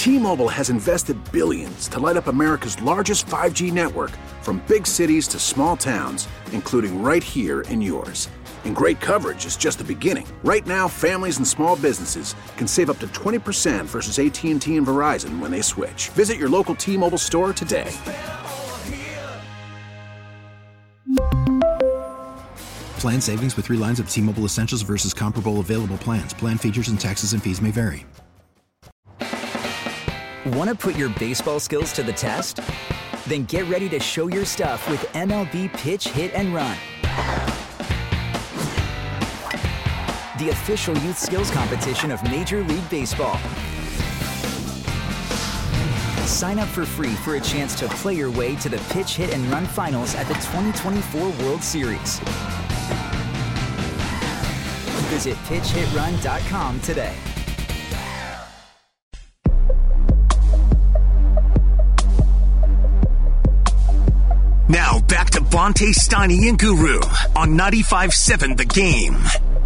T-Mobile has invested billions to light up America's largest 5G network, from big cities to small towns, including right here in yours. And great coverage is just the beginning. Right now, families and small businesses can save up to 20% versus AT&T and Verizon when they switch. Visit your local T-Mobile store today. Plan savings with 3 lines of T-Mobile Essentials versus comparable available plans. Plan features and taxes and fees may vary. Want to put your baseball skills to the test? Then get ready to show your stuff with MLB Pitch, Hit, and Run, the official youth skills competition of Major League Baseball. Sign up for free for a chance to play your way to the Pitch, Hit, and Run finals at the 2024 World Series. Visit pitchhitrun.com today. Now back to Bonte, Steiny, and Guru on 95.7 The Game.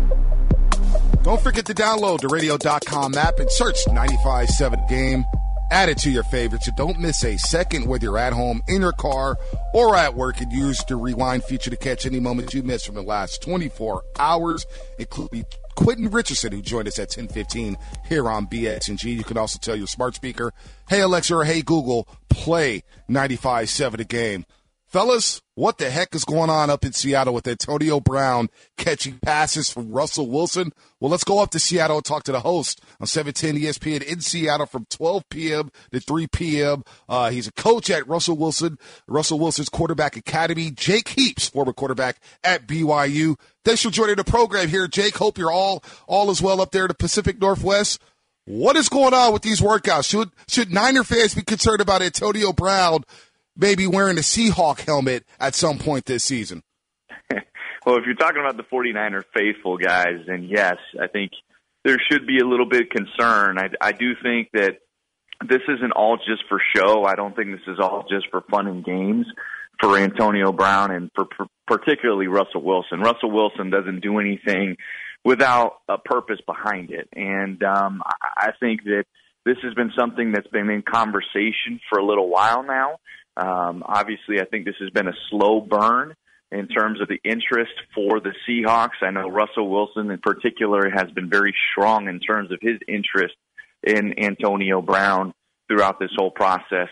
Don't forget to download the radio.com app and search 95.7 Game. Add it to your favorites and don't miss a second, whether you're at home, in your car, or at work, and use the rewind feature to catch any moments you missed from the last 24 hours, including Quentin Richardson, who joined us at 10:15 here on BXNG. You can also tell your smart speaker, hey Alexa or hey Google, play 95.7 The Game. Fellas, what the heck is going on up in Seattle with Antonio Brown catching passes from Russell Wilson? Well, let's go up to Seattle and talk to the host on 710 ESPN in Seattle from 12 p.m. to 3 p.m. He's a coach at Russell Wilson's quarterback academy. Jake Heaps, former quarterback at BYU. Thanks for joining the program here, Jake. Hope you're all is well up there in the Pacific Northwest. What is going on with these workouts? Should Niner fans be concerned about Antonio Brown maybe wearing a Seahawk helmet at some point this season? Well, if you're talking about the 49er faithful guys, then yes, I think there should be a little bit of concern. I do think that this isn't all just for show. I don't think this is all just for fun and games for Antonio Brown and for particularly Russell Wilson. Russell Wilson doesn't do anything without a purpose behind it. And I think that this has been something that's been in conversation for a little while now. Obviously, I think this has been a slow burn in terms of the interest for the Seahawks. I know Russell Wilson in particular has been very strong in terms of his interest in Antonio Brown throughout this whole process.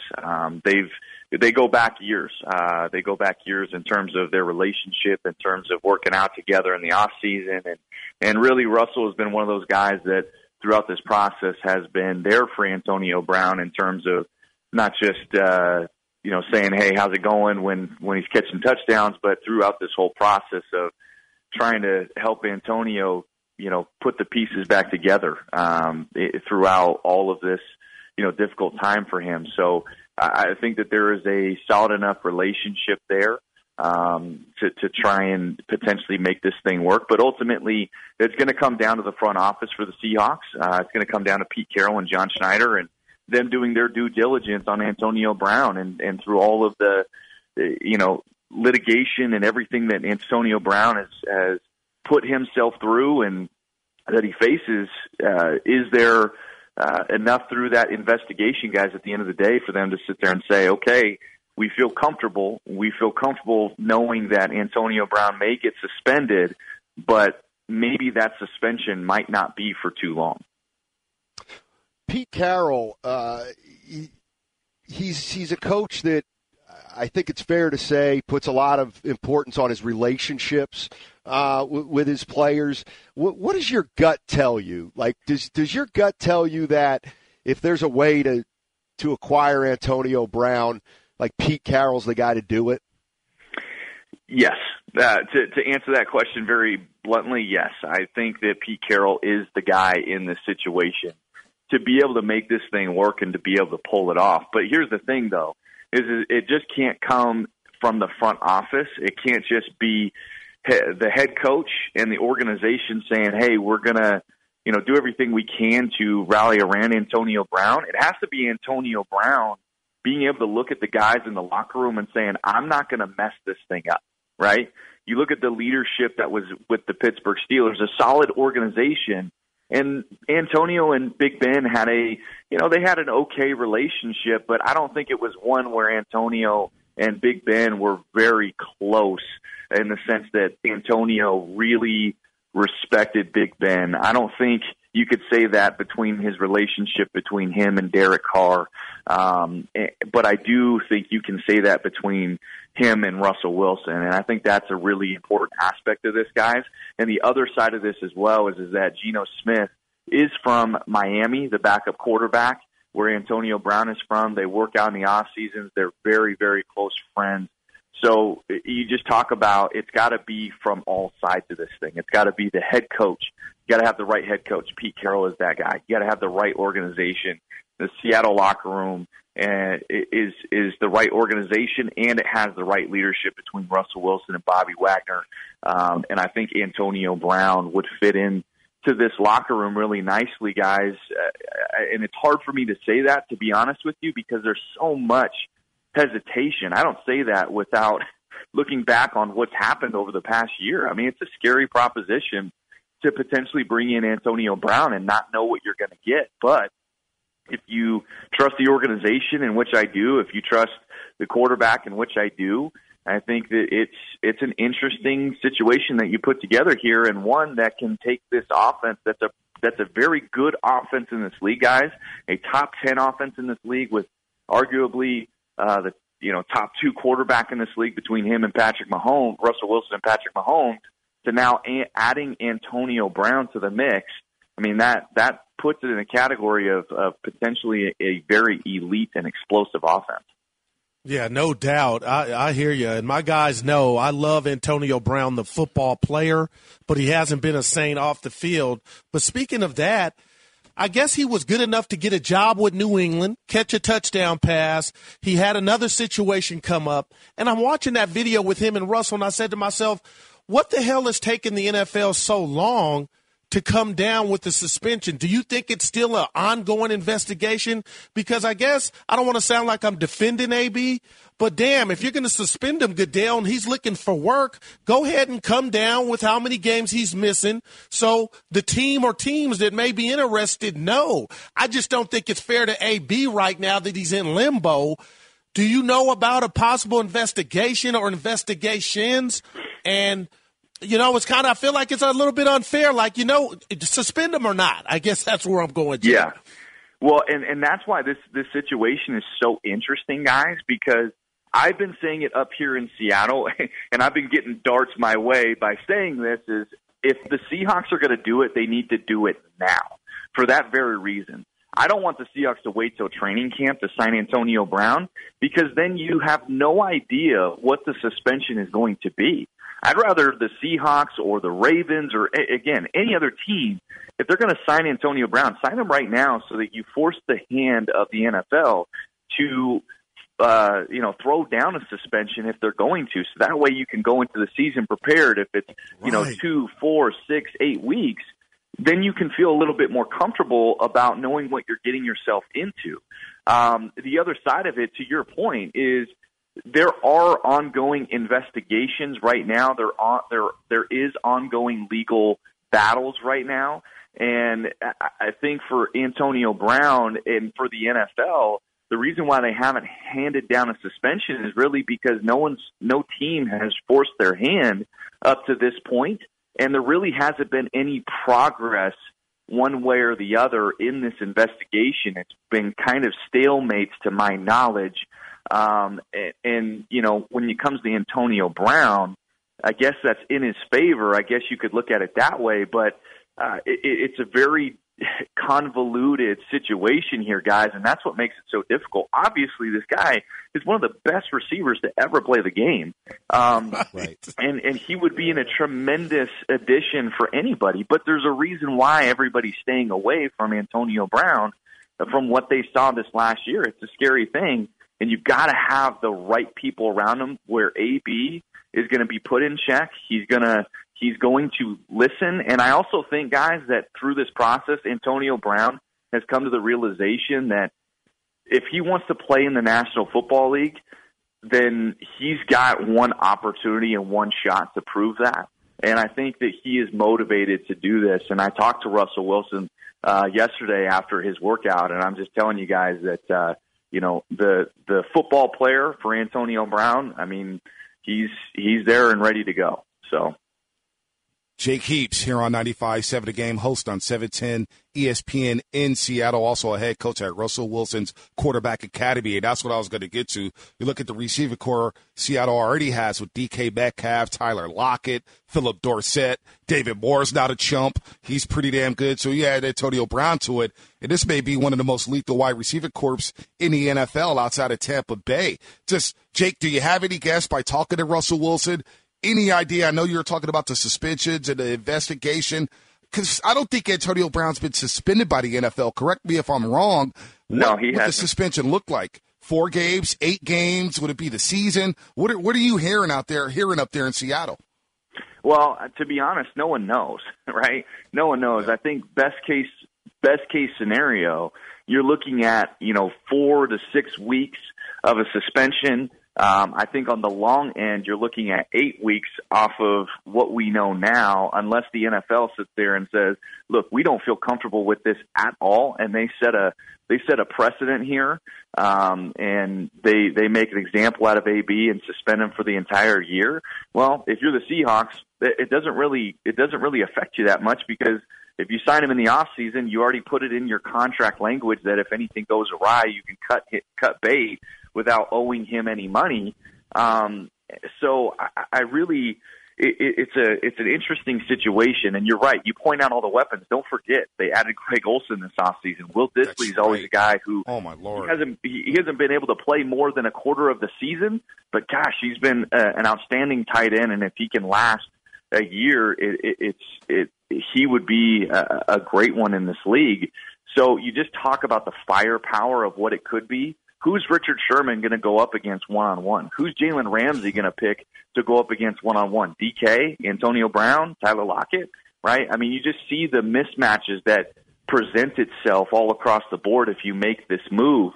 They go back years. They go back years in terms of their relationship, in terms of working out together in the off season, and really Russell has been one of those guys that throughout this process has been there for Antonio Brown in terms of not just saying, hey, how's it going when he's catching touchdowns, but throughout this whole process of trying to help Antonio, put the pieces back together throughout all of this, difficult time for him. So I think that there is a solid enough relationship there to try and potentially make this thing work. But ultimately, it's going to come down to the front office for the Seahawks. It's going to come down to Pete Carroll and John Schneider and them doing their due diligence on Antonio Brown and through all of the, litigation and everything that Antonio Brown has put himself through and that he faces. Is there enough through that investigation, guys, at the end of the day for them to sit there and say, okay, we feel comfortable knowing that Antonio Brown may get suspended, but maybe that suspension might not be for too long. Pete Carroll, he's a coach that I think it's fair to say puts a lot of importance on his relationships with his players. What does your gut tell you? Like, does your gut tell you that if there's a way to acquire Antonio Brown, like Pete Carroll's the guy to do it? Yes. To answer that question very bluntly, yes. I think that Pete Carroll is the guy in this situation to be able to make this thing work and to be able to pull it off. But here's the thing, though, is it just can't come from the front office. It can't just be the head coach and the organization saying, hey, we're going to do everything we can to rally around Antonio Brown. It has to be Antonio Brown being able to look at the guys in the locker room and saying, I'm not going to mess this thing up, right? You look at the leadership that was with the Pittsburgh Steelers, a solid organization, And Antonio and Big Ben had they had an okay relationship, but I don't think it was one where Antonio and Big Ben were very close in the sense that Antonio really respected Big Ben. I don't think you could say that between his relationship between him and Derek Carr. But I do think you can say that between him and Russell Wilson. And I think that's a really important aspect of this, guys. And the other side of this as well is that Geno Smith is from Miami, the backup quarterback, where Antonio Brown is from. They work out in the off seasons. They're very, very close friends. So you just talk about it's got to be from all sides of this thing. It's got to be the head coach. You got to have the right head coach. Pete Carroll is that guy. You got to have the right organization. The Seattle locker room is the right organization, and it has the right leadership between Russell Wilson and Bobby Wagner. And I think Antonio Brown would fit in to this locker room really nicely, guys. And it's hard for me to say that, to be honest with you, because there's so much hesitation. I don't say that without looking back on what's happened over the past year. I mean, it's a scary proposition to potentially bring in Antonio Brown and not know what you're going to get. But if you trust the organization, in which I do, if you trust the quarterback, in which I do, I think that it's an interesting situation that you put together here, and one that can take this offense that's a very good offense in this league, guys, a top 10 offense in this league with arguably the top two quarterback in this league between him and Patrick Mahomes, Russell Wilson and Patrick Mahomes, to now adding Antonio Brown to the mix. I mean, that puts it in a category of potentially a very elite and explosive offense. Yeah, no doubt. I hear you. And my guys know I love Antonio Brown, the football player, but he hasn't been a saint off the field. But speaking of that, I guess he was good enough to get a job with New England, catch a touchdown pass. He had another situation come up. And I'm watching that video with him and Russell, and I said to myself, what the hell has taken the NFL so long to come down with the suspension? Do you think it's still an ongoing investigation? Because I guess I don't want to sound like I'm defending AB, but damn, if you're going to suspend him, Goodell, and he's looking for work, go ahead and come down with how many games he's missing so the team or teams that may be interested know. I just don't think it's fair to AB right now that he's in limbo. Do you know about a possible investigation or investigations? And it's kind of, I feel like it's a little bit unfair, suspend them or not. I guess that's where I'm going to. Yeah. Well, and that's why this situation is so interesting, guys, because I've been saying it up here in Seattle, and I've been getting darts my way by saying this, is if the Seahawks are going to do it, they need to do it now for that very reason. I don't want the Seahawks to wait till training camp to sign Antonio Brown, because then you have no idea what the suspension is going to be. I'd rather the Seahawks or the Ravens or, again, any other team, if they're going to sign Antonio Brown, sign him right now so that you force the hand of the NFL to, throw down a suspension if they're going to. So that way you can go into the season prepared. If it's, 2, 4, 6, 8 weeks, then you can feel a little bit more comfortable about knowing what you're getting yourself into. The other side of it, to your point, is there are ongoing investigations right now. There is ongoing legal battles right now. And I think for Antonio Brown and for the NFL, the reason why they haven't handed down a suspension is really because no team has forced their hand up to this point. And there really hasn't been any progress one way or the other in this investigation. It's been kind of stalemates to my knowledge. And when it comes to Antonio Brown, I guess that's in his favor. I guess you could look at it that way, but it's a very convoluted situation here, guys, and that's what makes it so difficult. Obviously, this guy is one of the best receivers to ever play the game. Right. And he would be in a tremendous addition for anybody, but there's a reason why everybody's staying away from Antonio Brown from what they saw this last year. It's a scary thing. And you've got to have the right people around him where AB is going to be put in check. He's going to listen. And I also think, guys, that through this process, Antonio Brown has come to the realization that if he wants to play in the National Football League, then he's got one opportunity and one shot to prove that. And I think that he is motivated to do this. And I talked to Russell Wilson yesterday after his workout, and I'm just telling you guys that, the football player for Antonio Brown, I mean, he's there and ready to go. So. Jake Heaps here on 95.7 The Game, host on 710 ESPN in Seattle, also a head coach at Russell Wilson's Quarterback Academy. And that's what I was going to get to. You look at the receiver core Seattle already has with DK Metcalf, Tyler Lockett, Phillip Dorsett. David Moore's not a chump. He's pretty damn good. So you add Antonio Brown to it, and this may be one of the most lethal wide receiver corps in the NFL outside of Tampa Bay. Just, Jake, do you have any guess by talking to Russell Wilson? Any idea? I know you were talking about the suspensions and the investigation, because I don't think Antonio Brown's been suspended by the NFL. Correct me if I'm wrong. No, he hasn't. What the suspension look like? 4 games, 8 games? Would it be the season? What are you hearing up there in Seattle? Well, to be honest, no one knows, right? No one knows. I think best case scenario, you're looking at 4 to 6 weeks of a suspension. I think on the long end, you're looking at 8 weeks off of what we know now, unless the NFL sits there and says, look, we don't feel comfortable with this at all. And they set a precedent here. And they make an example out of AB and suspend him for the entire year. Well, if you're the Seahawks, it doesn't really affect you that much, because if you sign him in the off season, you already put it in your contract language that if anything goes awry, you can cut bait without owing him any money. So I really, it's an interesting situation. And you're right. You point out all the weapons. Don't forget, they added Greg Olsen this offseason. Will Dissly's always a guy who, oh my Lord, he hasn't been able to play more than a quarter of the season. But gosh, he's been an outstanding tight end. And if he can last a year, he would be a great one in this league. So you just talk about the firepower of what it could be. Who's Richard Sherman going to go up against one-on-one? Who's Jalen Ramsey going to pick to go up against one-on-one? DK, Antonio Brown, Tyler Lockett, right? I mean, you just see the mismatches that present itself all across the board if you make this move.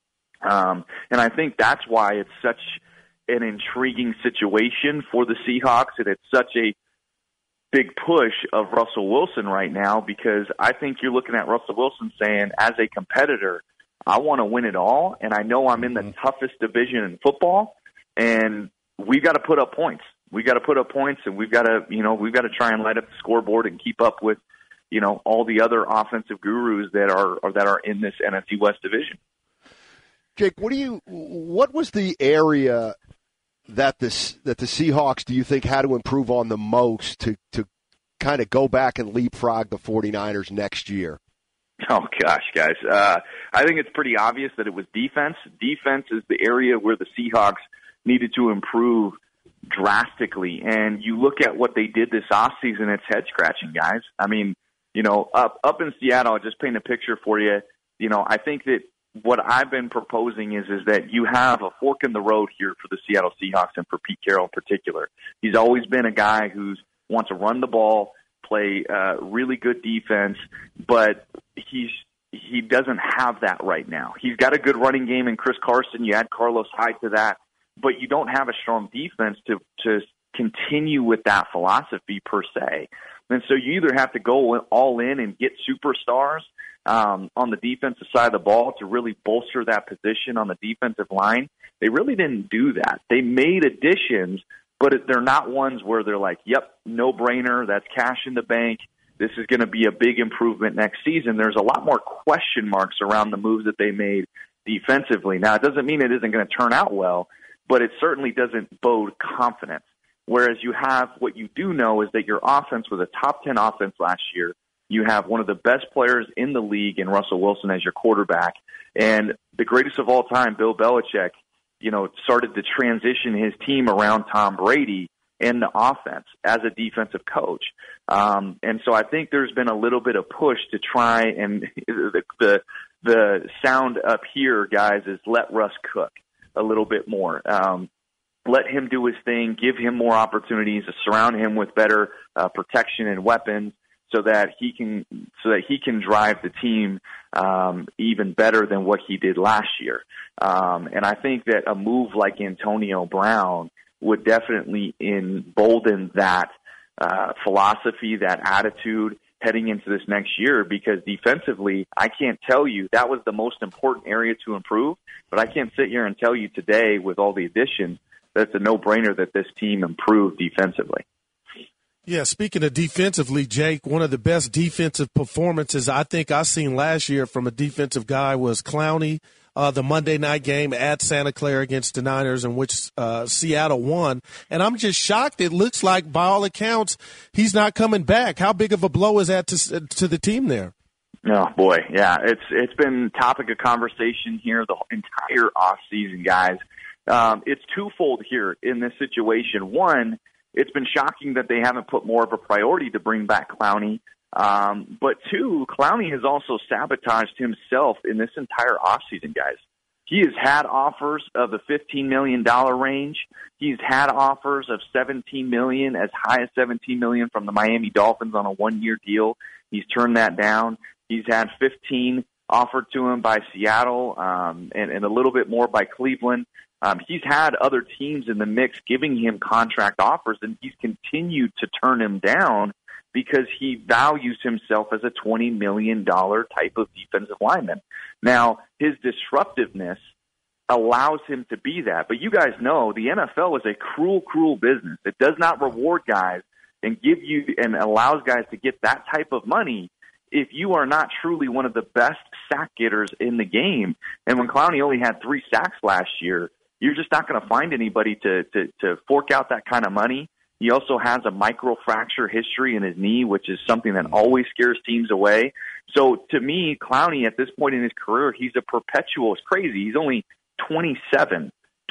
And I think that's why it's such an intriguing situation for the Seahawks, and it's such a big push of Russell Wilson right now, because I think you're looking at Russell Wilson saying, as a competitor, I want to win it all, and I know I'm in the toughest division in football, and we've got to put up points. We've got to put up points, and we've got to try and light up the scoreboard and keep up with, all the other offensive gurus that are in this NFC West division. Jake, what was the area that the Seahawks, do you think, had to improve on the most to kind of go back and leapfrog the 49ers next year? Oh, gosh, guys. I think it's pretty obvious that it was defense. Defense is the area where the Seahawks needed to improve drastically. And you look at what they did this offseason, it's head-scratching, guys. I mean, up in Seattle, I'll just paint a picture for you. I think that what I've been proposing is that you have a fork in the road here for the Seattle Seahawks and for Pete Carroll in particular. He's always been a guy who wants to run the ball, play really good defense, but he doesn't have that right now. He's got a good running game in Chris Carson. You add Carlos Hyde to that, but you don't have a strong defense to continue with that philosophy per se. And so you either have to go all in and get superstars on the defensive side of the ball to really bolster that position on the defensive line. They really didn't do that. They made additions, but they're not ones where they're like, yep, no-brainer, that's cash in the bank. This is going to be a big improvement next season. There's a lot more question marks around the moves that they made defensively. Now, it doesn't mean it isn't going to turn out well, but it certainly doesn't bode confidence. Whereas you have what you do know is that your offense was a top 10 offense last year. You have one of the best players in the league in Russell Wilson as your quarterback. And the greatest of all time, Bill Belichick, started to transition his team around Tom Brady in the offense as a defensive coach. And so I think there's been a little bit of push to try, and the sound up here, guys, is let Russ cook a little bit more. Let him do his thing, give him more opportunities, to surround him with better protection and weapons, so that he can drive the team even better than what he did last year. And I think that a move like Antonio Brown would definitely embolden that philosophy, that attitude heading into this next year, because defensively, I can't tell you that was the most important area to improve, but I can't sit here and tell you today with all the additions that it's a no-brainer that this team improved defensively. Yeah, speaking of defensively, Jake, one of the best defensive performances I think I seen last year from a defensive guy was Clowney, the Monday night game at Santa Clara against the Niners, in which Seattle won. And I'm just shocked. It looks like, by all accounts, he's not coming back. How big of a blow is that to the team there? Oh, boy, yeah. It's been topic of conversation here the entire offseason, guys. It's twofold here in this situation. One, it's been shocking that they haven't put more of a priority to bring back Clowney. But two, Clowney has also sabotaged himself in this entire offseason, guys. He has had offers of the $15 million range. He's had offers of $17 million, as high as $17 million from the Miami Dolphins on a one-year deal. He's turned that down. He's had 15 offered to him by Seattle, and a little bit more by Cleveland. He's had other teams in the mix giving him contract offers, and he's continued to turn him down because he values himself as a $20 million type of defensive lineman. Now, his disruptiveness allows him to be that. But you guys know the NFL is a cruel, cruel business. It does not reward guys and allows guys to get that type of money if you are not truly one of the best sack getters in the game. And when Clowney only had 3 sacks last year, you're just not going to find anybody to fork out that kind of money. He also has a microfracture history in his knee, which is something that always scares teams away. So to me, Clowney at this point in his career, he's a perpetual. It's crazy. He's only 26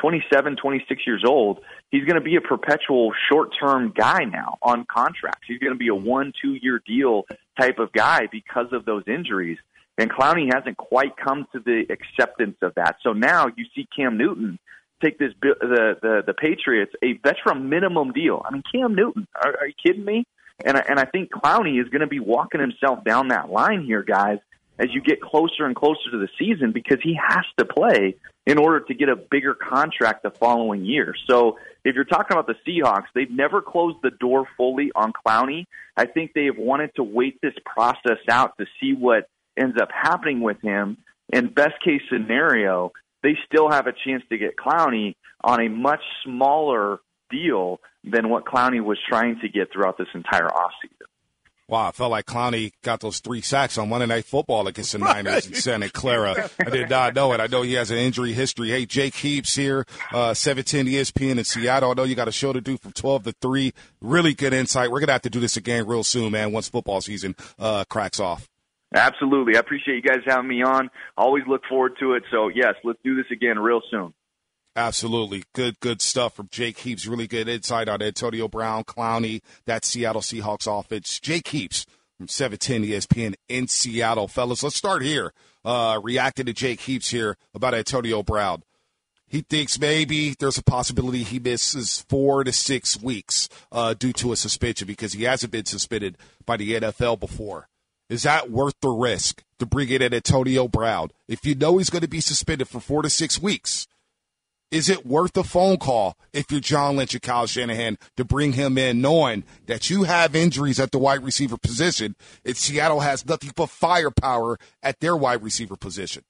years old. He's going to be a perpetual short-term guy now on contracts. He's going to be a 1-2 year deal type of guy because of those injuries. And Clowney hasn't quite come to the acceptance of that. So now you see Cam Newton take the Patriots a veteran minimum deal. I mean, Cam Newton, are you kidding me? And I think Clowney is going to be walking himself down that line here, guys, as you get closer and closer to the season, because he has to play in order to get a bigger contract the following year. So if you're talking about the Seahawks, they've never closed the door fully on Clowney. I think they have wanted to wait this process out to see what ends up happening with him. And best case scenario, they still have a chance to get Clowney on a much smaller deal than what Clowney was trying to get throughout this entire offseason. Wow, I felt like Clowney got those 3 sacks on Monday Night Football against the Niners in Santa Clara. I did not know it. I know he has an injury history. Hey, Jake Heaps here, 710 ESPN in Seattle. I know you got a show to do from 12 to 3. Really good insight. We're going to have to do this again real soon, man, once football season cracks off. Absolutely. I appreciate you guys having me on. Always look forward to it. So, yes, let's do this again real soon. Absolutely. Good stuff from Jake Heaps. Really good insight on Antonio Brown, Clowney, that Seattle Seahawks offense. Jake Heaps from 710 ESPN in Seattle. Fellas, let's start here. Reacting to Jake Heaps here about Antonio Brown. He thinks maybe there's a possibility he misses 4 to 6 weeks due to a suspension because he hasn't been suspended by the NFL before. Is that worth the risk to bring in Antonio Brown? If you know he's going to be suspended for 4 to 6 weeks, is it worth a phone call if you're John Lynch and Kyle Shanahan to bring him in knowing that you have injuries at the wide receiver position and Seattle has nothing but firepower at their wide receiver position?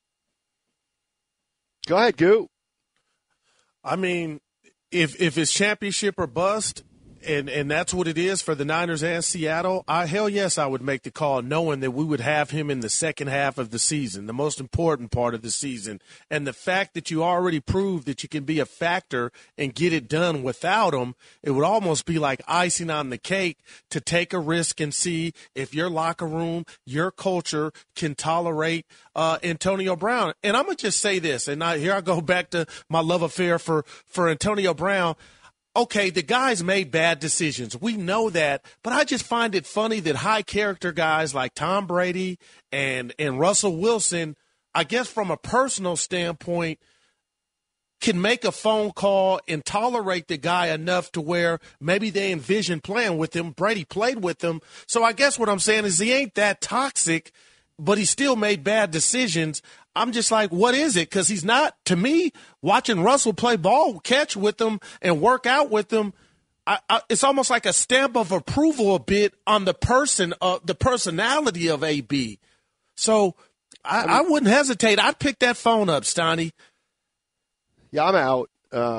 Go ahead, Goo. I mean, if it's championship or bust, and that's what it is for the Niners and Seattle, hell yes, I would make the call knowing that we would have him in the second half of the season, the most important part of the season. And the fact that you already proved that you can be a factor and get it done without him, it would almost be like icing on the cake to take a risk and see if your locker room, your culture can tolerate Antonio Brown. And I'm going to just say this, and here I go back to my love affair for Antonio Brown. Okay, the guy's made bad decisions. We know that, but I just find it funny that high-character guys like Tom Brady and Russell Wilson, I guess from a personal standpoint, can make a phone call and tolerate the guy enough to where maybe they envision playing with him. Brady played with him. So I guess what I'm saying is he ain't that toxic, but he still made bad decisions. I'm just like, what is it? Because he's not, to me, watching Russell play ball, catch with him, and work out with him, it's almost like a stamp of approval a bit on the personality of AB. So I wouldn't hesitate. I'd pick that phone up, Stoney. Yeah, I'm out.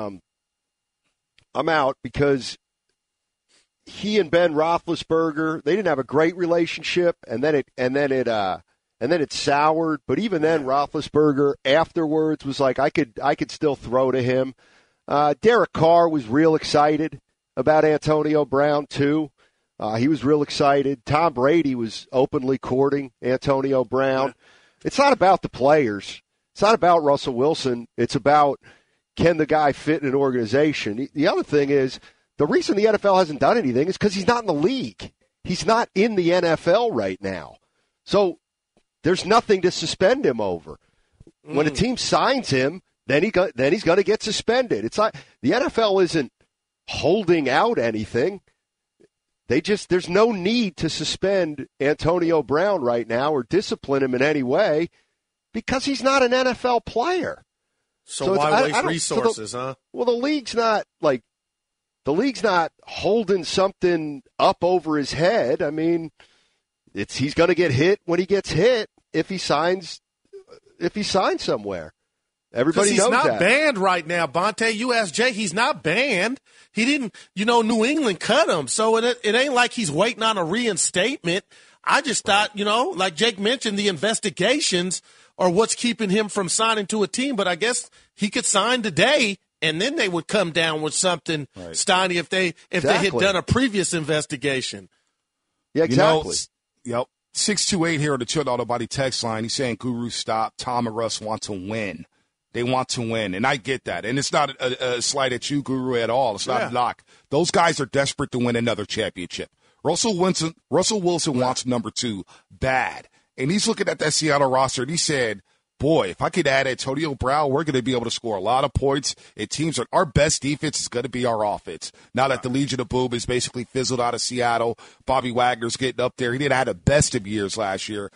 I'm out because he and Ben Roethlisberger, they didn't have a great relationship, and then it soured. But even then, Roethlisberger afterwards was like, I could still throw to him. Derek Carr was real excited about Antonio Brown too. He was real excited. Tom Brady was openly courting Antonio Brown. It's not about the players. It's not about Russell Wilson. It's about, can the guy fit in an organization? The other thing is, the reason the NFL hasn't done anything is because he's not in the league. He's not in the NFL right now. So there's nothing to suspend him over. When a team signs him, then he's going to get suspended. It's not, the NFL isn't holding out anything. There's no need to suspend Antonio Brown right now or discipline him in any way because he's not an NFL player. So why waste resources, huh? Well, the league's not holding something up over his head. I mean, he's going to get hit when he gets hit if he signs somewhere. Everybody knows that. He's not banned right now, Bonte. You asked Jake, he's not banned. He didn't, New England cut him. So it ain't like he's waiting on a reinstatement. I just thought, like Jake mentioned, the investigations are what's keeping him from signing to a team. But I guess he could sign today, and then they would come down with something, right, Steiny, if they had done a previous investigation. Yeah, exactly. 628 here on the Chill Auto Body text line. He's saying, Guru, stop. Tom and Russ want to win. They want to win, and I get that. And it's not a slight at you, Guru, at all. It's not a knock. Those guys are desperate to win another championship. Russell Wilson wants number 2 bad. And he's looking at that Seattle roster, and he said, boy, if I could add Antonio Brown, we're going to be able to score a lot of points. Our best defense is going to be our offense. Now that the Legion of Boom is basically fizzled out of Seattle, Bobby Wagner's getting up there. He didn't have the best of years last year.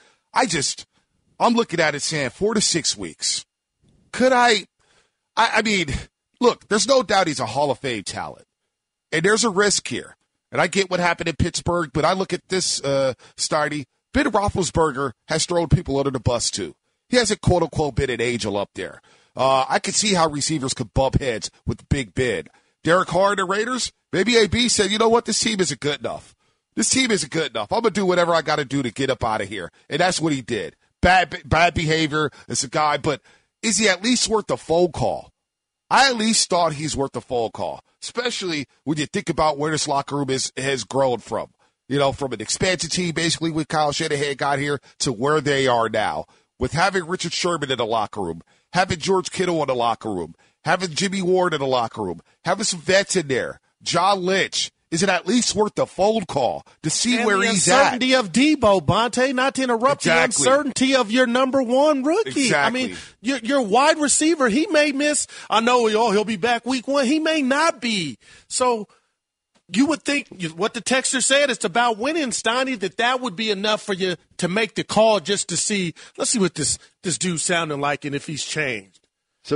I'm looking at it saying 4 to 6 weeks. Could I mean, look, there's no doubt he's a Hall of Fame talent. And there's a risk here. And I get what happened in Pittsburgh, but I look at this, Stardy. Ben Roethlisberger has thrown people under the bus, too. He hasn't, quote-unquote, been an angel up there. I could see how receivers could bump heads with Big Ben. Derek Carr and the Raiders, maybe AB said, you know what, this team isn't good enough. I'm going to do whatever I got to do to get up out of here. And that's what he did. Bad behavior as a guy, but is he at least worth a phone call? I at least thought he's worth a phone call, especially when you think about where this locker room has grown from. From an expansion team, basically, when Kyle Shanahan got here to where they are now, with having Richard Sherman in the locker room, having George Kittle in the locker room, having Jimmy Ward in the locker room, having some vets in there, John Lynch. Is it at least worth a phone call to see where he's at? The uncertainty of Debo, Bonte, not to interrupt, the uncertainty of your number 1 rookie. Exactly. I mean, your wide receiver, he may miss. I know he'll be back week 1. He may not be. So you would think what the texter said, it's about winning, Steiny, that would be enough for you to make the call just to see, let's see what this dude sounding like and if he's changed. So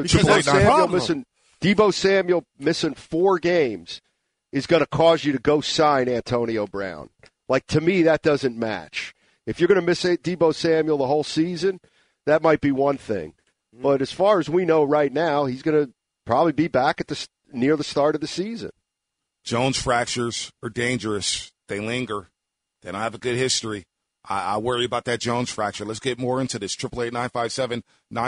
Debo Samuel missing 4 games is going to cause you to go sign Antonio Brown. Like, to me, that doesn't match. If you're going to miss Debo Samuel the whole season, that might be one thing. But as far as we know right now, he's going to probably be back at near the start of the season. Jones fractures are dangerous. They linger. They don't have a good history. I worry about that Jones fracture. Let's get more into this. 888-957-9570,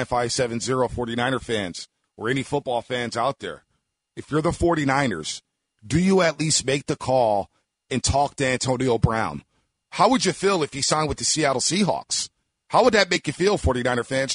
49er fans, or any football fans out there. If you're the 49ers, do you at least make the call and talk to Antonio Brown? How would you feel if he signed with the Seattle Seahawks? How would that make you feel, 49er fans?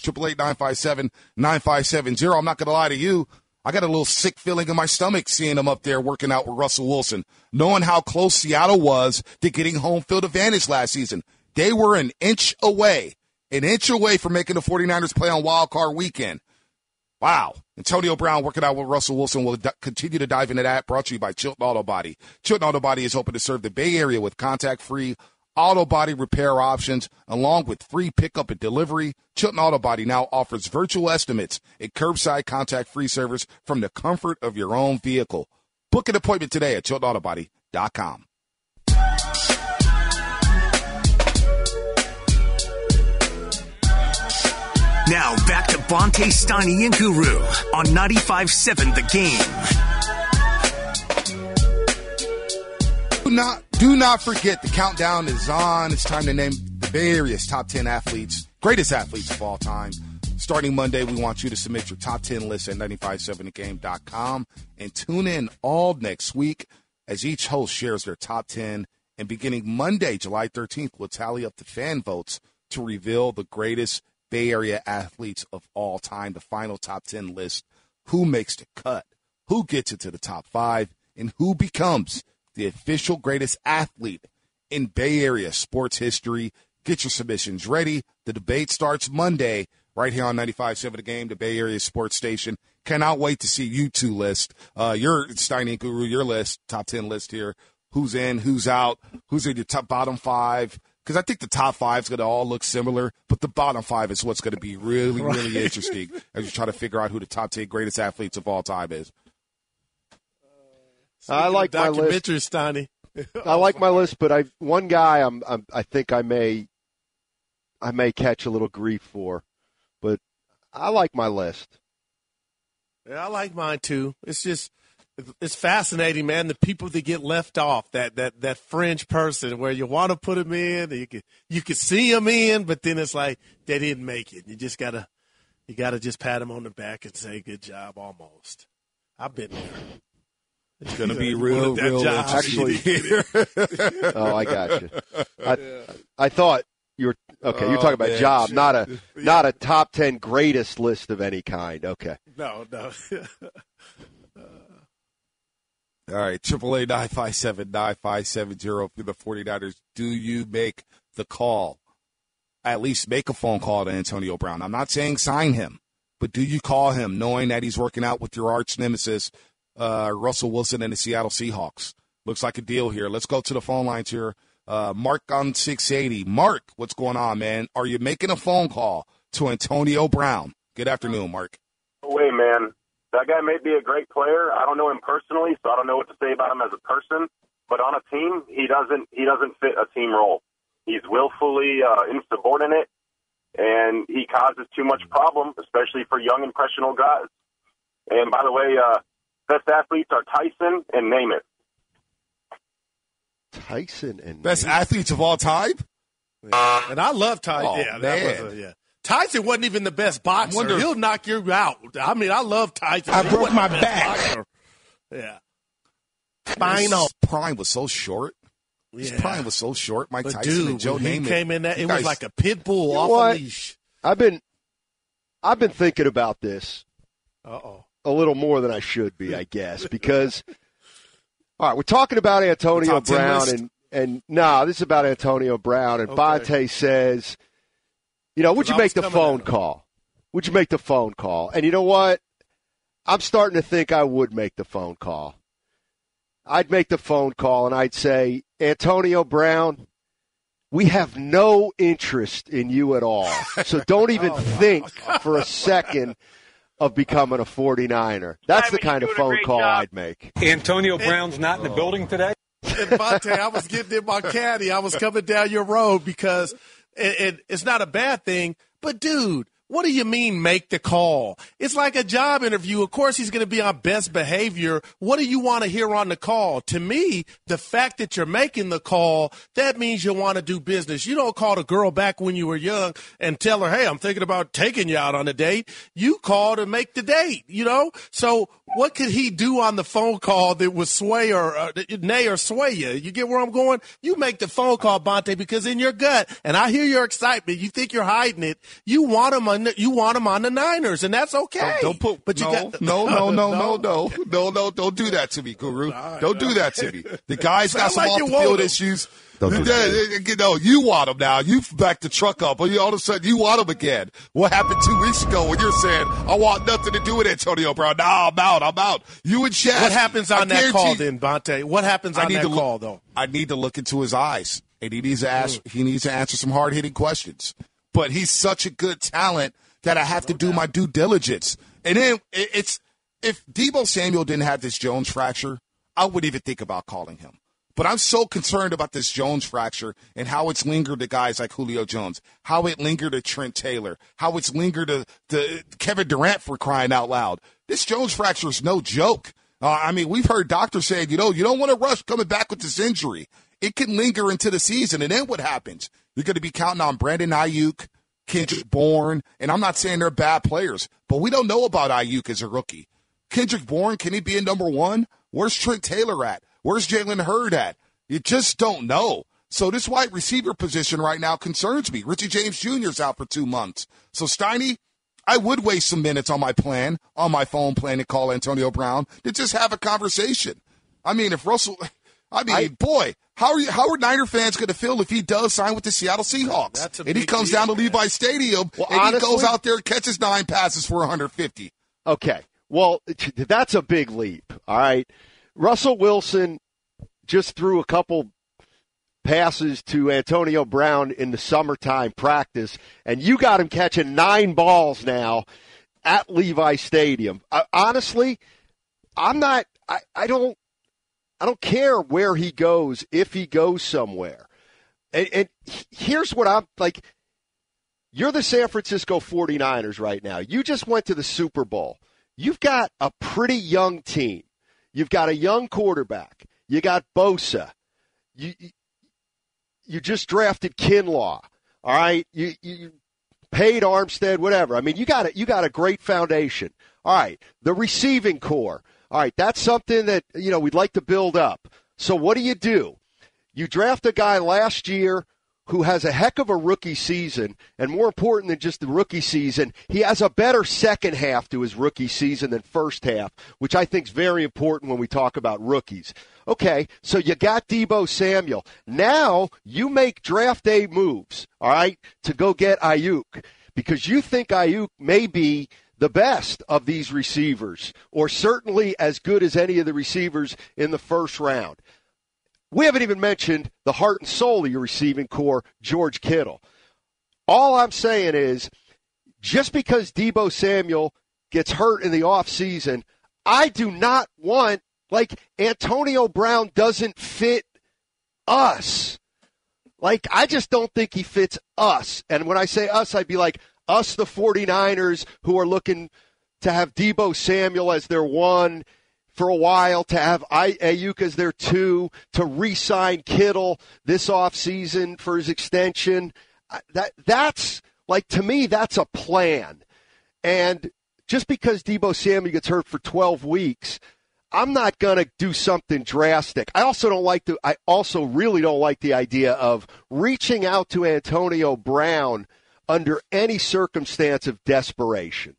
888-957-9570. I'm not going to lie to you. I got a little sick feeling in my stomach seeing him up there working out with Russell Wilson, knowing how close Seattle was to getting home field advantage last season. They were an inch away from making the 49ers play on Wild Card Weekend. Wow. Antonio Brown working out with Russell Wilson. Will continue to dive into that. Brought to you by Chilton Auto Body. Chilton Auto Body is hoping to serve the Bay Area with contact-free auto body repair options, along with free pickup and delivery. Chilton Auto Body now offers virtual estimates and curbside contact-free service from the comfort of your own vehicle. Book an appointment today at ChiltonAutoBody.com. Now back to Bonte, Steiny, and Guru on 95.7 The Game. Do not forget, the countdown is on. It's time to name the Bay Area's top 10 athletes, greatest athletes of all time. Starting Monday, we want you to submit your top 10 list at 957thegame.com and tune in all next week as each host shares their top 10. And beginning Monday, July 13th, we'll tally up the fan votes to reveal the greatest Bay Area athletes of all time, the final top 10 list, who makes the cut, who gets into the top 5, and who becomes the official greatest athlete in Bay Area sports history. Get your submissions ready. The debate starts Monday right here on 95.7 The Game, the Bay Area sports station. Cannot wait to see you two list. Your Steiny and Guru, your list, top 10 list here. Who's in, who's out, who's in your top bottom 5. Because I think the top 5 is going to all look similar, but the bottom 5 is what's going to be really, really interesting as you try to figure out who the top 10 greatest athletes of all time is. I like my list. Steiny. I like my list, but one guy I think I may catch a little grief for, but I like my list. Yeah, I like mine too. It's fascinating, man. The people that get left off, that fringe person where you want to put them in, you can see them in, but then it's like they didn't make it. You gotta just pat them on the back and say good job, almost. I've been there. It's going to be real actually. Oh, I got you. I thought you were okay. You're talking about job, not a top 10 greatest list of any kind. Okay. No. All right, 888-957-9570 for the 49ers. Do you make the call? At least make a phone call to Antonio Brown. I'm not saying sign him, but do you call him knowing that he's working out with your arch nemesis, Russell Wilson and the Seattle Seahawks? Looks like a deal here. Let's go to the phone lines here. Mark on 680. Mark, what's going on, man? Are you making a phone call to Antonio Brown? Good afternoon, Mark. No way, man. That guy may be a great player. I don't know him personally, so I don't know what to say about him as a person. But on a team, he doesn't fit a team role. He's willfully insubordinate, and he causes too much problem, especially for young, impressionable guys. And by the way, best athletes are Tyson and Namath. Tyson and best athletes of all time? And I love Tyson. Oh, yeah, that was Tyson wasn't even the best boxer. He'll knock you out. I mean, I love Tyson. I broke my back. Boxer. Yeah. Spinal. His prime was so short. His prime was so short. Mike Tyson and Joe Namath. He came in that, it was like a pit bull off a leash. I've been thinking about this a little more than I should be, I guess, because all right, we're talking about Antonio Brown and this is about Antonio Brown, and Bonte says, would you make the phone call? Would you make the phone call? And you know what? I'm starting to think I would make the phone call. I'd make the phone call, and I'd say, Antonio Brown, we have no interest in you at all. So don't even think for a second of becoming a 49er. That's the kind of phone call I'd make. Antonio Brown's not in the building today? And Bonte, I was getting in my caddy. I was coming down your road because it's not a bad thing. But, dude, what do you mean make the call? It's like a job interview. Of course he's going to be on best behavior. What do you want to hear on the call? To me, the fact that you're making the call, that means you want to do business. You don't call the girl back when you were young and tell her, hey, I'm thinking about taking you out on a date. You call to make the date, So what could he do on the phone call that would sway or nay or sway you? You get where I'm going? You make the phone call, Bonte, because in your gut, and I hear your excitement, you think you're hiding it, you want him on the Niners, and that's okay. Don't do that to me, Guru. Don't do that to me. The guy's got some off-the-field issues. You want him now. You backed the truck up, but all of a sudden you want him again. What happened 2 weeks ago when you're saying, I want nothing to do with Antonio Brown? No, I'm out. You and Shaq. What happens on that call then, Bonte? What happens on that call, though? I need to look into his eyes, and he needs to answer some hard-hitting questions. But he's such a good talent that I have to do my due diligence. And then if Deebo Samuel didn't have this Jones fracture, I wouldn't even think about calling him. But I'm so concerned about this Jones fracture and how it's lingered to guys like Julio Jones, how it lingered to Trent Taylor, how it's lingered to Kevin Durant, for crying out loud. This Jones fracture is no joke. We've heard doctors saying, you don't want to rush coming back with this injury. It can linger into the season, and then what happens? You're going to be counting on Brandon Ayuk, Kendrick Bourne, and I'm not saying they're bad players, but we don't know about Ayuk as a rookie. Kendrick Bourne, can he be a number one? Where's Trent Taylor at? Where's Jalen Hurd at? You just don't know. So this wide receiver position right now concerns me. Richie James Jr. is out for 2 months. So, Steiny, I would waste some minutes on my phone plan to call Antonio Brown to just have a conversation. If Russell – boy, how are Niner fans going to feel if he does sign with the Seattle Seahawks? And he comes down to Levi Stadium and he goes out there and catches 9 passes for 150. Okay. Well, that's a big leap, all right? Russell Wilson just threw a couple passes to Antonio Brown in the summertime practice, and you got him catching 9 balls now at Levi Stadium. Honestly, I don't care where he goes if he goes somewhere. And here's what I'm like. You're the San Francisco 49ers right now. You just went to the Super Bowl. You've got a pretty young team. You've got a young quarterback. You got Bosa. You just drafted Kinlaw. All right. You paid Armstead, whatever. You got a great foundation. All right. The receiving core. All right. That's something that, we'd like to build up. So what do? You draft a guy last year who has a heck of a rookie season, and more important than just the rookie season, he has a better second half to his rookie season than first half, which I think is very important when we talk about rookies. Okay, so you got Deebo Samuel. Now you make draft day moves, all right, to go get Ayuk, because you think Ayuk may be the best of these receivers, or certainly as good as any of the receivers in the first round. We haven't even mentioned the heart and soul of your receiving core, George Kittle. All I'm saying is, just because Deebo Samuel gets hurt in the offseason, I do not want, Antonio Brown doesn't fit us. I just don't think he fits us. And when I say us, I'd be like us, the 49ers, who are looking to have Deebo Samuel as their one for a while, to have Ayuk as their 2, to re-sign Kittle this offseason for his extension. That's to me, that's a plan. And just because Deebo Samuel gets hurt for 12 weeks, I'm not going to do something drastic. I also really don't like the idea of reaching out to Antonio Brown under any circumstance of desperation.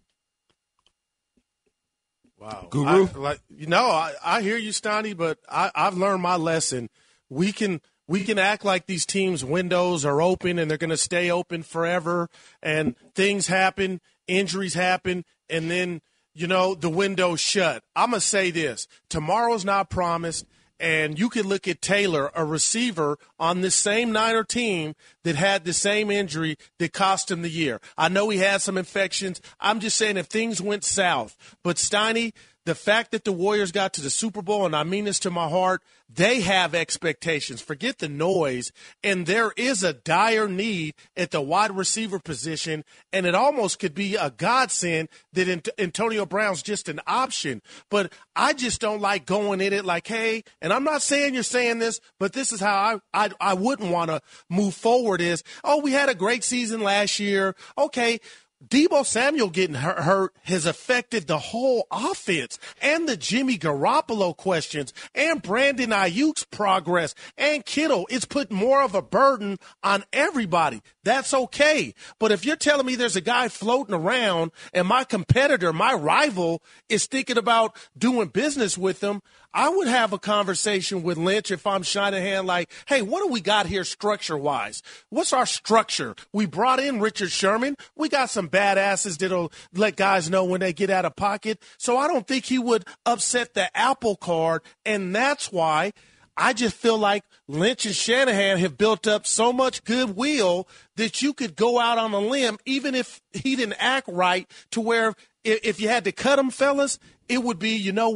Wow. Guru? I hear you, Steiny, but I've learned my lesson. We can act like these teams' windows are open and they're going to stay open forever, and things happen, injuries happen, and then, the window's shut. I'm going to say this. Tomorrow's not promised, and you could look at Taylor, a receiver on this same Niner team that had the same injury that cost him the year. I know he had some infections. I'm just saying if things went south. But, Steiny, the fact that the Warriors got to the Super Bowl, and I mean this to my heart, they have expectations. Forget the noise. And there is a dire need at the wide receiver position, and it almost could be a godsend that Antonio Brown's just an option. But I just don't like going in it like, hey, and I'm not saying you're saying this, but this is how I wouldn't want to move forward is, we had a great season last year. Okay, Deebo Samuel getting hurt has affected the whole offense, and the Jimmy Garoppolo questions, and Brandon Ayuk's progress, and Kittle. It's put more of a burden on everybody. That's okay. But if you're telling me there's a guy floating around and my competitor, my rival, is thinking about doing business with him, I would have a conversation with Lynch if I'm Shanahan like, hey, what do we got here structure-wise? What's our structure? We brought in Richard Sherman. We got some badasses that'll let guys know when they get out of pocket. So I don't think he would upset the apple cart, and that's why I just feel like Lynch and Shanahan have built up so much goodwill that you could go out on a limb, even if he didn't act right, to where if you had to cut him, fellas, it would be, you know what?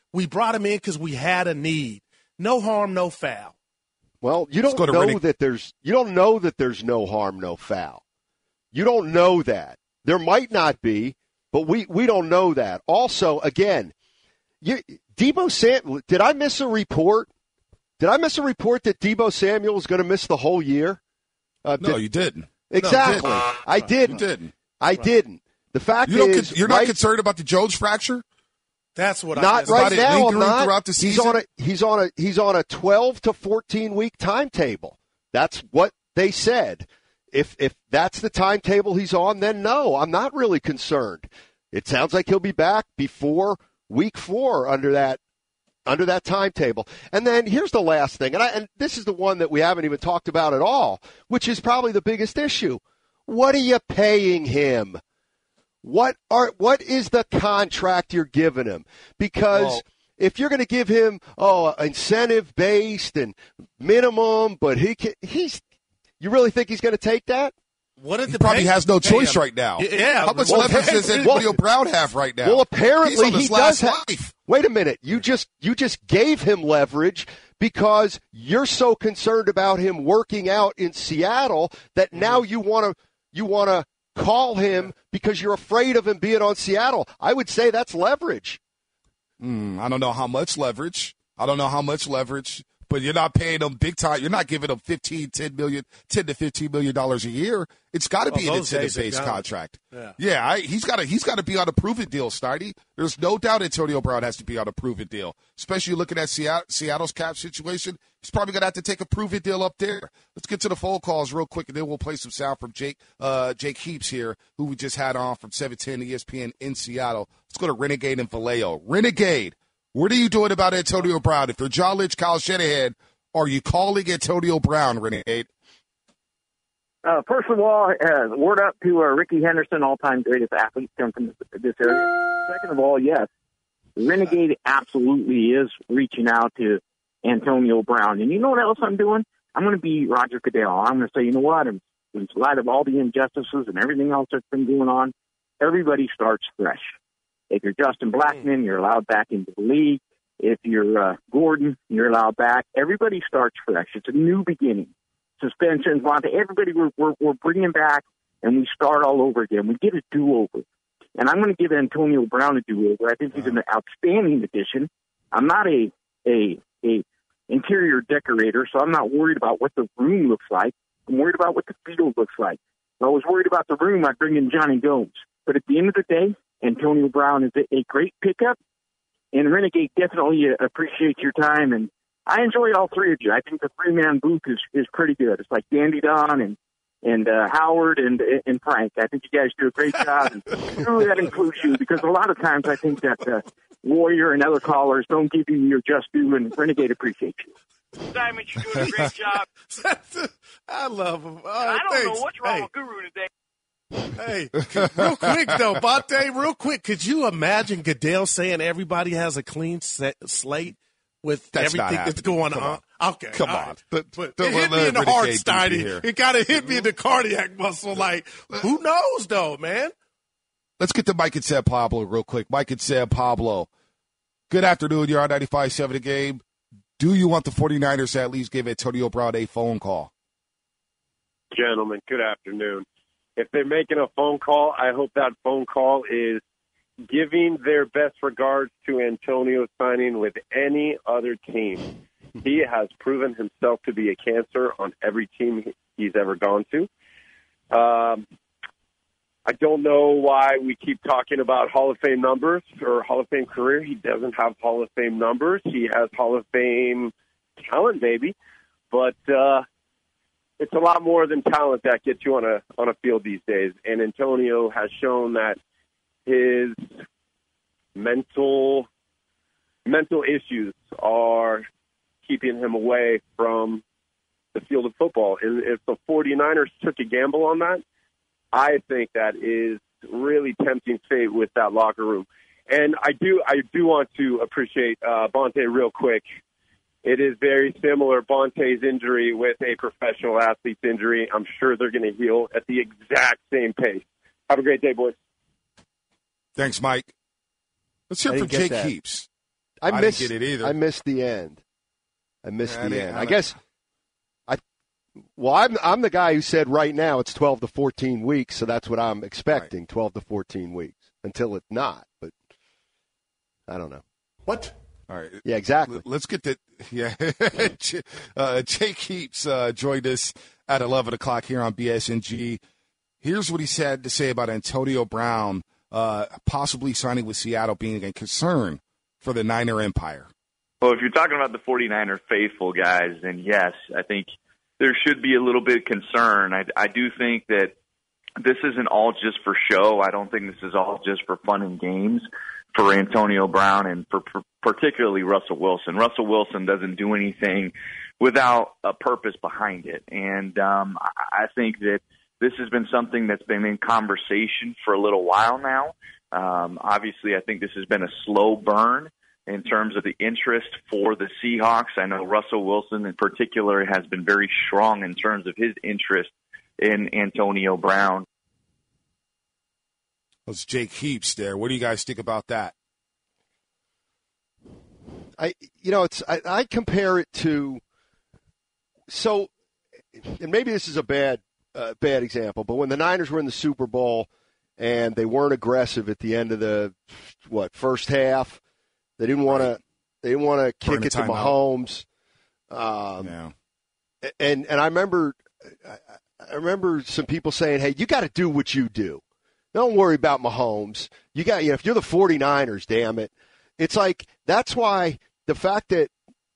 We brought him in because we had a need. No harm, no foul. Well, you don't know that there's no harm, no foul. You don't know that. There might not be, but we don't know that. Also, again, Deebo Samuel, did I miss a report? Did I miss a report that Deebo Samuel is going to miss the whole year? No, you didn't. Exactly. No, I didn't. You didn't. I didn't. The fact is, you're not concerned about the Jones fracture? That's what not right now. I'm not. Throughout the season? He's on a 12 to 14 week timetable. That's what they said. If that's the timetable he's on, then no, I'm not really concerned. It sounds like he'll be back before week 4 under that timetable. And then here's the last thing, and this is the one that we haven't even talked about at all, which is probably the biggest issue. What are you paying him? What is the contract you're giving him? Because if you're going to give him incentive based and minimum, but you really think he's going to take that? He probably has no choice right now. Yeah. How much leverage does Antonio Brown have right now? Well, apparently he does have. Life. Wait a minute. You just gave him leverage because you're so concerned about him working out in Seattle that now you want to call him because you're afraid of him being on Seattle. I would say that's leverage. I don't know how much leverage. But you're not paying them big time. You're not giving them $10 to $15 million a year. It's got to be an incentive-based contract. Yeah, he's got to be on a prove-it deal, Steiny. There's no doubt Antonio Brown has to be on a prove-it deal, especially looking at Seattle's cap situation. He's probably going to have to take a prove-it deal up there. Let's get to the phone calls real quick, and then we'll play some sound from Jake Heaps here, who we just had on from 710 ESPN in Seattle. Let's go to Renegade and Vallejo. Renegade. What are you doing about Antonio Brown? If you're John Lynch, Kyle Shanahan, are you calling Antonio Brown, Renegade? First of all, word up to Ricky Henderson, all-time greatest athlete come from this area. Second of all, yes, Renegade absolutely is reaching out to Antonio Brown. And you know what else I'm doing? I'm going to be Roger Goodell. I'm going to say, you know what? In light of all the injustices and everything else that's been going on, everybody starts fresh. If you're Justin Blackmon, you're allowed back into the league. If you're Gordon, you're allowed back. Everybody starts fresh. It's a new beginning. Suspensions, everybody we're bringing back, and we start all over again. We get a do-over. And I'm going to give Antonio Brown a do-over. I think he's an outstanding addition. I'm not a interior decorator, so I'm not worried about what the room looks like. I'm worried about what the field looks like. If I was worried about the room, I'd bring in Johnny Gomes. But at the end of the day, Antonio Brown is a great pickup, and Renegade definitely appreciates your time. And I enjoy all three of you. I think the three-man booth is pretty good. It's like Dandy Don and Howard and Frank. I think you guys do a great job. And really, that includes you, because a lot of times I think that Warrior and other callers don't give you your just due, and Renegade appreciates you. Simon, you're doing a great job. I love him. I don't know what's wrong with Guru today. Hey, real quick, though, Bonte, real quick, could you imagine Goodell saying everybody has a clean slate with everything that's going on? Okay. Come on. It hit me in the heart, Steiny. It kind of hit me in the cardiac muscle. Like, who knows, though, man? Let's get to Mike and San Pablo real quick. Mike and San Pablo, good afternoon. You're on 95.7 The Game. Do you want the 49ers to at least give Antonio Brown a phone call? Gentlemen, good afternoon. If they're making a phone call, I hope that phone call is giving their best regards to Antonio signing with any other team. He has proven himself to be a cancer on every team he's ever gone to. I don't know why we keep talking about Hall of Fame numbers or Hall of Fame career. He doesn't have Hall of Fame numbers. He has Hall of Fame talent, maybe. But it's a lot more than talent that gets you on a field these days. And Antonio has shown that his mental issues are keeping him away from the field of football. And if the 49ers took a gamble on that, I think that is really tempting fate with that locker room. And I do want to appreciate Bonte real quick. It is very similar, Bonte's injury with a professional athlete's injury. I'm sure they're going to heal at the exact same pace. Have a great day, boys. Thanks, Mike. Let's hear from Jake Heaps. didn't get it either. I missed the end. I guess. I'm the guy who said right now it's 12 to 14 weeks, so that's what I'm expecting, 12 to 14 weeks, until it's not. But I don't know. What? All right. Yeah, exactly. Let's get the Jake Heaps joined us at 11 o'clock here on BSNG. Here's what he had to say about Antonio Brown possibly signing with Seattle being a concern for the Niner empire. Well, if you're talking about the 49er faithful guys, then yes, I think there should be a little bit of concern. I do think that this isn't all just for show. I don't think this is all just for fun and games for Antonio Brown and for particularly Russell Wilson. Russell Wilson doesn't do anything without a purpose behind it. And I think that this has been something that's been in conversation for a little while now. Obviously, I think this has been a slow burn in terms of the interest for the Seahawks. I know Russell Wilson in particular has been very strong in terms of his interest in Antonio Brown. It's Jake Heaps there. What do you guys think about that? I compare it to, so, and maybe this is a bad example, but when the Niners were in the Super Bowl and they weren't aggressive at the end of the first half, they didn't want to kick it to Mahomes. And I remember some people saying, "Hey, you got to do what you do. Don't worry about Mahomes. You got, if you're the 49ers, damn it." It's like, that's why the fact that,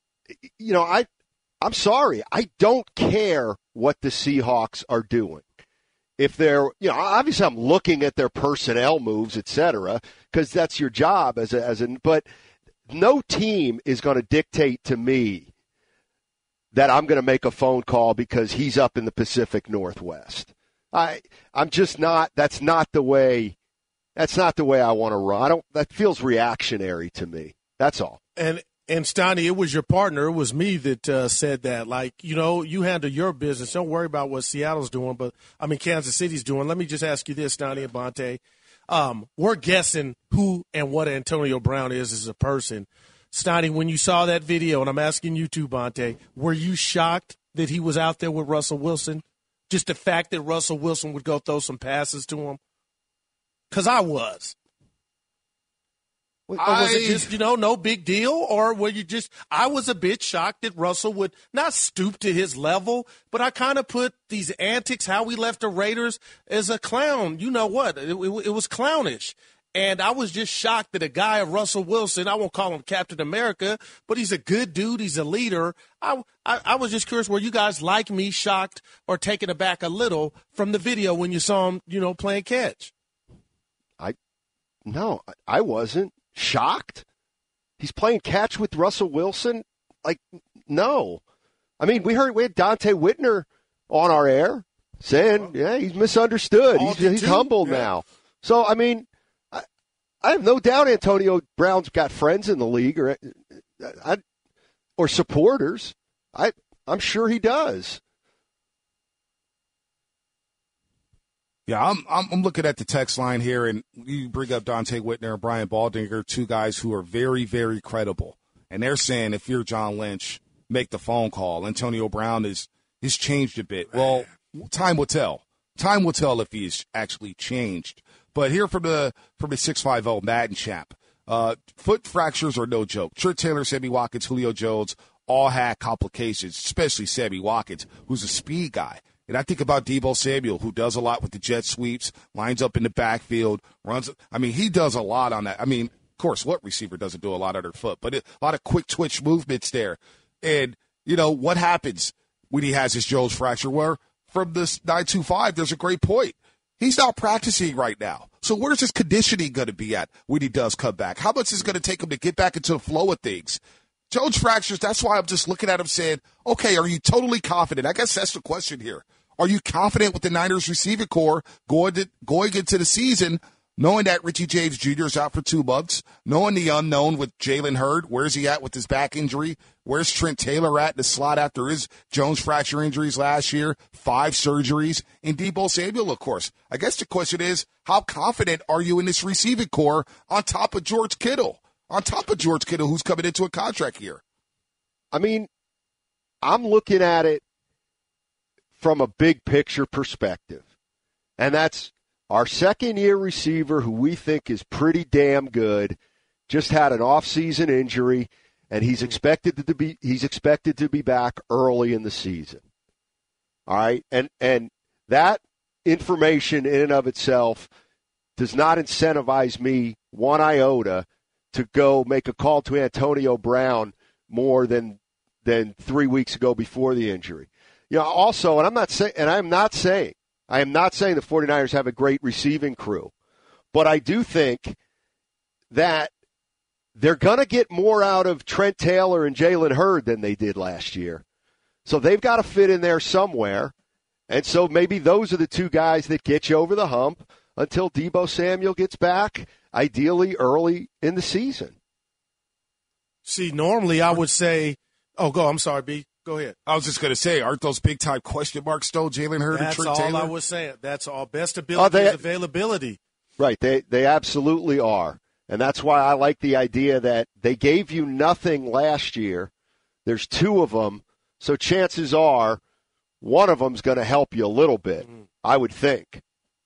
I'm sorry, I don't care what the Seahawks are doing. If they're, obviously I'm looking at their personnel moves, et cetera, because that's your job but no team is going to dictate to me that I'm going to make a phone call because he's up in the Pacific Northwest. I'm just not. That's not the way I want to run. That feels reactionary to me. That's all. And Steiny, it was your partner. It was me that said that. Like, you handle your business. Don't worry about what Seattle's doing. Kansas City's doing. Let me just ask you this, Steiny and Bonte. We're guessing who and what Antonio Brown is as a person. Steiny, when you saw that video, and I'm asking you too, Bonte, were you shocked that he was out there with Russell Wilson? Just the fact that Russell Wilson would go throw some passes to him? Because I was. Or was it just, no big deal? Or were you just – I was a bit shocked that Russell would not stoop to his level, but I kind of put these antics, how we left the Raiders, as a clown. You know what? It was clownish. And I was just shocked that a guy of Russell Wilson, I won't call him Captain America, but he's a good dude. He's a leader. I was just curious, were you guys like me shocked or taken aback a little from the video when you saw him, playing catch? No, I wasn't shocked. He's playing catch with Russell Wilson? Like, no. We had Dante Whitner on our air saying, he's misunderstood. He's humbled now. So, I have no doubt Antonio Brown's got friends in the league or supporters. I'm sure he does. Yeah, I'm looking at the text line here, and you bring up Dante Whitner and Brian Baldinger, two guys who are very, very credible. And they're saying if you're John Lynch, make the phone call. Antonio Brown is changed a bit. Well, time will tell. Time will tell if he's actually changed. But here from the 650 Madden chap, foot fractures are no joke. Trent Taylor, Sammy Watkins, Julio Jones all had complications, especially Sammy Watkins, who's a speed guy. And I think about Deebo Samuel, who does a lot with the jet sweeps, lines up in the backfield, runs. He does a lot on that. Of course, what receiver doesn't do a lot on their foot? But a lot of quick twitch movements there. And, what happens when he has his Jones fracture? Where from this 925, there's a great point. He's not practicing right now. So where's his conditioning going to be at when he does come back? How much is it going to take him to get back into the flow of things? Jones fractures, that's why I'm just looking at him saying, okay, are you totally confident? I guess that's the question here. Are you confident with the Niners receiving core going into the season, knowing that Richie James Jr. is out for 2 months, knowing the unknown with Jalen Hurd? Where's he at with his back injury? Where's Trent Taylor at in the slot after his Jones fracture injuries last year? 5 surgeries. And Deebo Samuel, of course. I guess the question is, how confident are you in this receiving core on top of George Kittle? on top of George Kittle, who's coming into a contract year. I mean, I'm looking at it from a big picture perspective, and that's our second-year receiver who we think is pretty damn good, just had an off-season injury, and he's expected to be back early in the season. All right, and that information in and of itself does not incentivize me one iota to go make a call to Antonio Brown more than 3 weeks ago before the injury. You know, also, and I am not saying the 49ers have a great receiving crew, but I do think that they're going to get more out of Trent Taylor and Jalen Hurd than they did last year. So they've got to fit in there somewhere. And so maybe those are the two guys that get you over the hump until Deebo Samuel gets back, ideally early in the season. See, normally I would say, I'm sorry, B. Go ahead. I was just going to say, aren't those big-time question marks still Jalen Hurd and Trent Taylor? That's all I was saying. That's all. Best ability is availability. Right. They absolutely are. And that's why I like the idea that they gave you nothing last year. There's two of them, so chances are one of them's going to help you a little bit, I would think.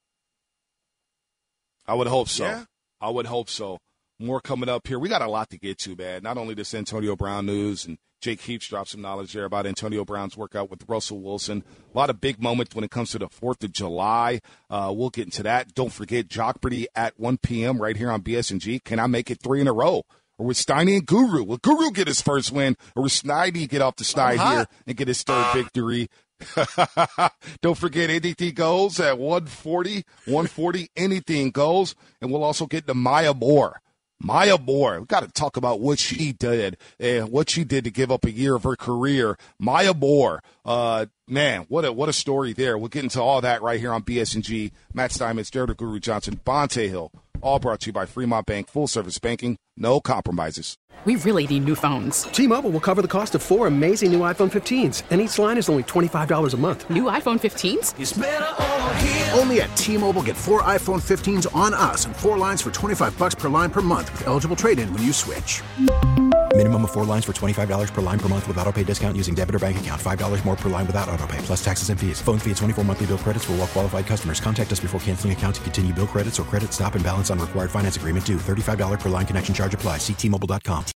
I would hope so. Yeah. I would hope so. More coming up here. We got a lot to get to, man. Not only this Antonio Brown news, and Jake Heaps dropped some knowledge there about Antonio Brown's workout with Russell Wilson. A lot of big moments when it comes to the 4th of July. We'll get into that. Don't forget Jockberty at 1 p.m. right here on BS&G. Can I make it 3 in a row? Or with Steiny and Guru? Will Guru get his first win? Or will Snidey get off the snide here and get his third victory? Don't forget anything goes at 140, anything goes. And we'll also get to Maya Moore. Maya Moore, we've got to talk about what she did and what she did to give up a year of her career. Maya Moore, man, what a story there. We'll get into all that right here on BS&G. Matt Steinmetz, Derek Guru Johnson, Bonte Hill, all brought to you by Fremont Bank, full-service banking, no compromises. We really need new phones. T-Mobile will cover the cost of 4 amazing new iPhone 15s, and each line is only $25 a month. New iPhone 15s? It's better over here. Only at T-Mobile, get 4 iPhone 15s on us and 4 lines for $25 per line per month with eligible trade-in when you switch. Minimum of 4 lines for $25 per line per month with autopay discount using debit or bank account. $5 more per line without autopay, plus taxes and fees. Phone fee at 24 monthly bill credits for well-qualified customers. Contact us before canceling account to continue bill credits or credit stop and balance on required finance agreement due. $35 per line connection charge applies. See T-Mobile.com.